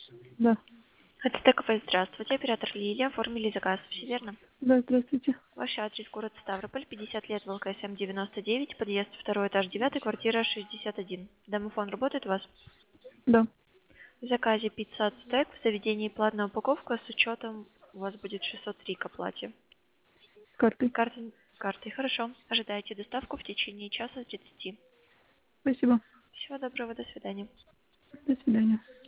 Да. Это ТКФ, здравствуйте, оператор Лилия, оформили заказ, все верно? Да, здравствуйте. Ваш адрес, город Ставрополь, 50 лет, ВЛКСМ 99, подъезд 2 этаж 9, квартира 61. Домофон работает у вас? Да. В заказе пицца от стек, в заведении платная упаковка с учетом у вас будет 603 к оплате. С картой. Картой, хорошо. Ожидайте доставку в течение часа с 30. Спасибо. Всего доброго, до свидания. До свидания.